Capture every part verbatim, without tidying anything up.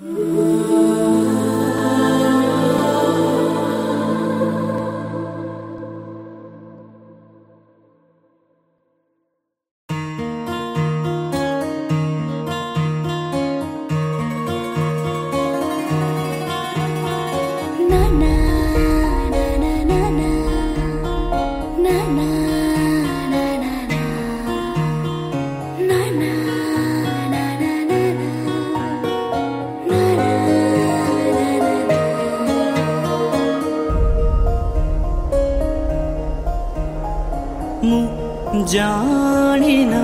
जानिना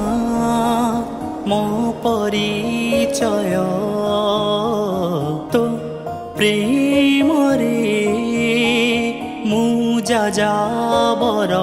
मो परिचय तो प्रेम रे मु जाजाबर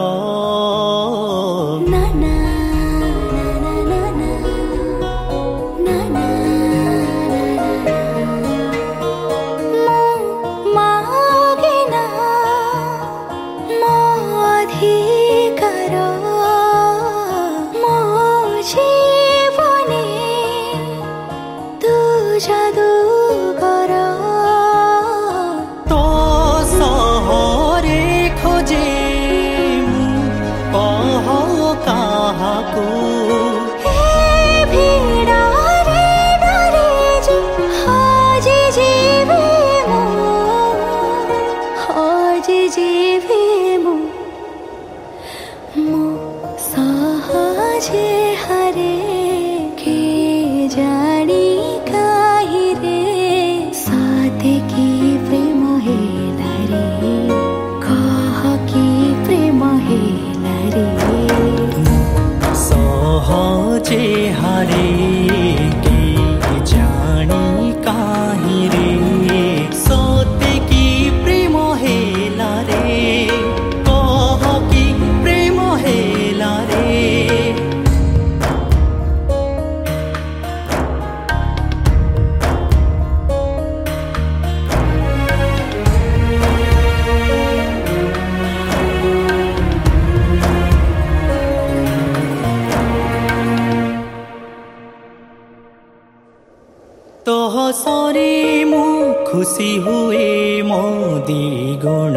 सरी मु खुशी हुए मो द्विगुण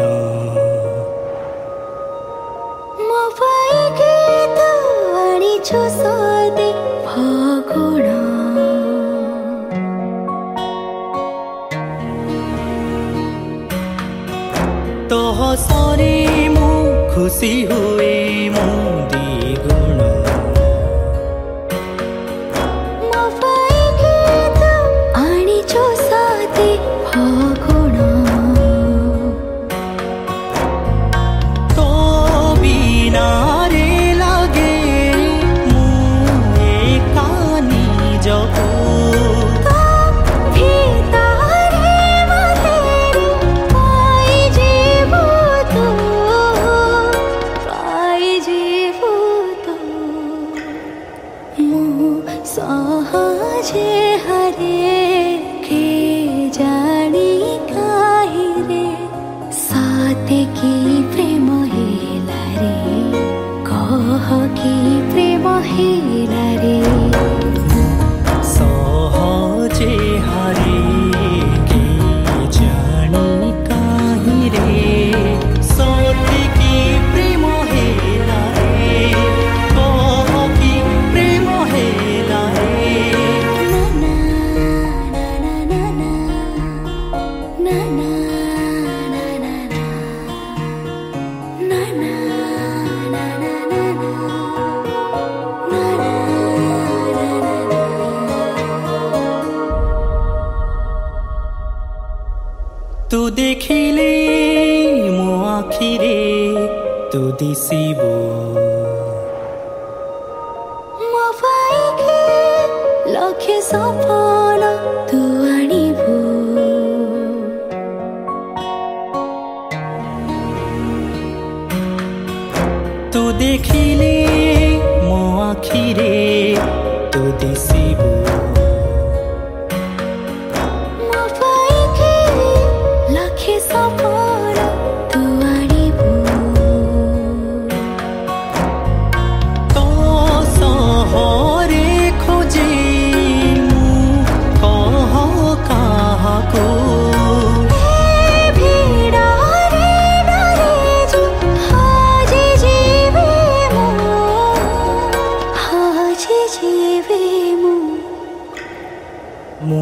मो पाई गीत आनिछु सदी भगुण तोह सरी मु खुशी हुए मो द्विगुण तू देखिले मो आखिरे तू दिसिबो मो पाइके लखे सपना तू आनिबो तू देखिले मो आखिरे तू दिसिबो सपना तू आनिबो मु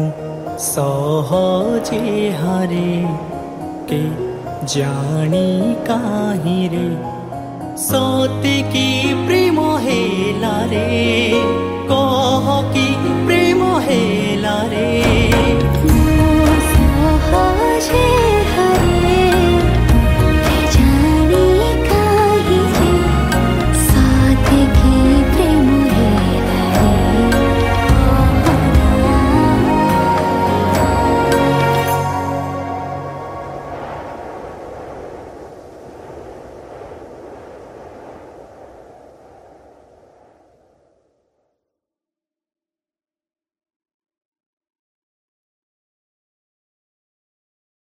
सहजे हारे के जानी काहीं रे सती की प्रेम हेला रे कह की प्रेम हेला रे।